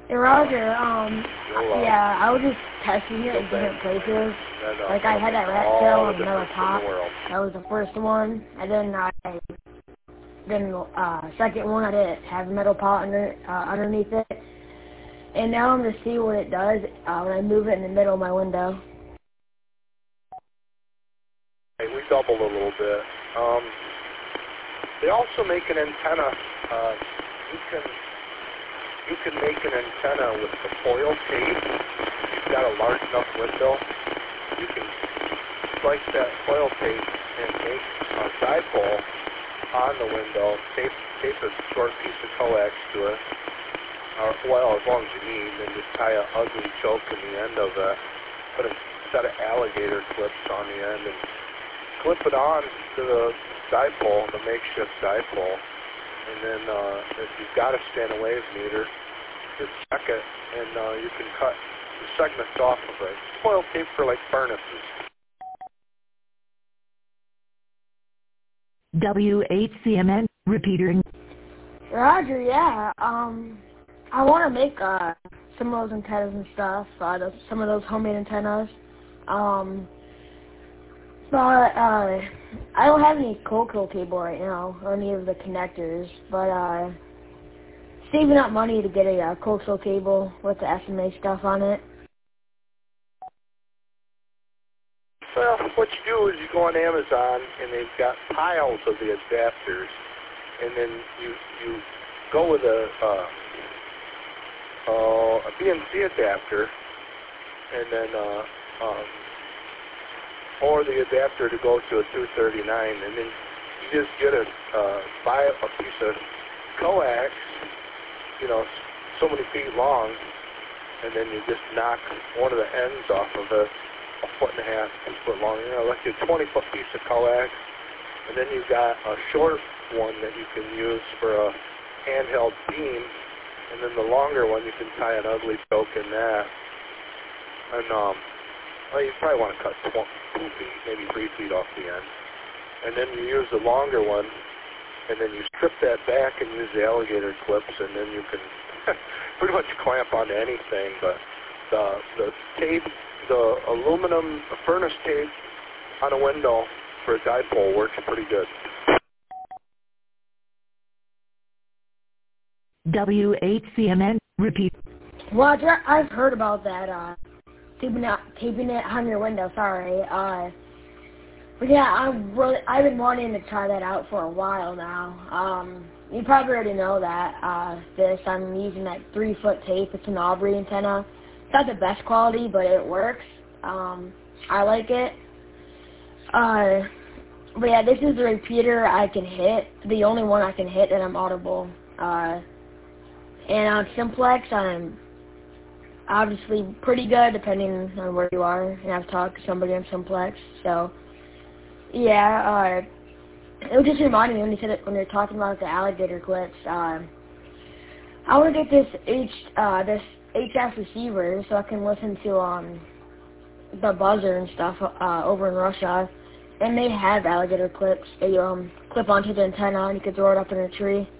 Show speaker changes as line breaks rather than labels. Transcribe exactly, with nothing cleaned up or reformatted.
Hey, Roger, um, yeah, I was just testing it in different places. Like, I had that rat tail on another top. That was the first one. And then I, then, uh, second one, I didn't have a metal pot under, uh, underneath it. And now I'm going to see what it does uh, when I move it in the middle of my window.
Hey, we doubled a little bit. Um, they also make an antenna. Uh, you can you can make an antenna with the foil tape. If you've got a large enough window, you can slice that foil tape and make a dipole on the window. Tape tape a short piece of coax to it, or well, as long as you need, and just tie an ugly choke in the end of it. Put a set of alligator clips on the end and clip it on to the dipole, the makeshift dipole, and then uh, if you've got a standing wave meter, just check it, and uh, you can cut the segments off of it. Foil tape for like furnaces.
W H C M N repeater.
Roger, yeah. Um, I want to make uh, some of those antennas and stuff, uh, those, some of those homemade antennas. Um, but uh, I don't have any coaxial cable right now, or any of the connectors, but uh, saving up money to get a uh, coaxial cable with the S M A stuff on it.
Well, what you do is you go on Amazon, and they've got piles of the adapters, and then you you go with a uh, uh, a B N C adapter, and then uh, um, or the adapter to go to a two thirty-nine, and then you just get a uh, buy a piece of coax, you know, so many feet long, and then you just knock one of the ends off of it, a foot and a half, two foot long, you know, like a twenty foot piece of coax, and then you've got a short one that you can use for a handheld beam, and then the longer one you can tie an ugly choke in that, and um, well, you probably want to cut two feet, maybe three feet off the end, and then you use the longer one, and then you strip that back and use the alligator clips, and then you can pretty much clamp onto anything, but the the tape, the aluminum furnace tape on a window for a dipole works pretty good.
W H C M N repeat.
Roger, I've heard about that, uh, taping it, taping it on your window, sorry. Uh, but yeah, I'm really, I've been wanting to try that out for a while now. Um, you probably already know that, uh, this, I'm using that three foot tape. It's an Aubrey antenna. It's not the best quality, but it works. Um, I like it. Uh, but yeah, this is the repeater I can hit, the only one I can hit that I'm audible. Uh, and on Simplex, I'm obviously pretty good, depending on where you are, and I've talked to somebody on Simplex, so, yeah, uh, it was just reminding me when you said it, when you were talking about the alligator clips, uh, I want to get this H, uh, this H F receiver so I can listen to, um, the buzzer and stuff, uh, over in Russia, and they have alligator clips. They, um, clip onto the antenna, and you can throw it up in a tree.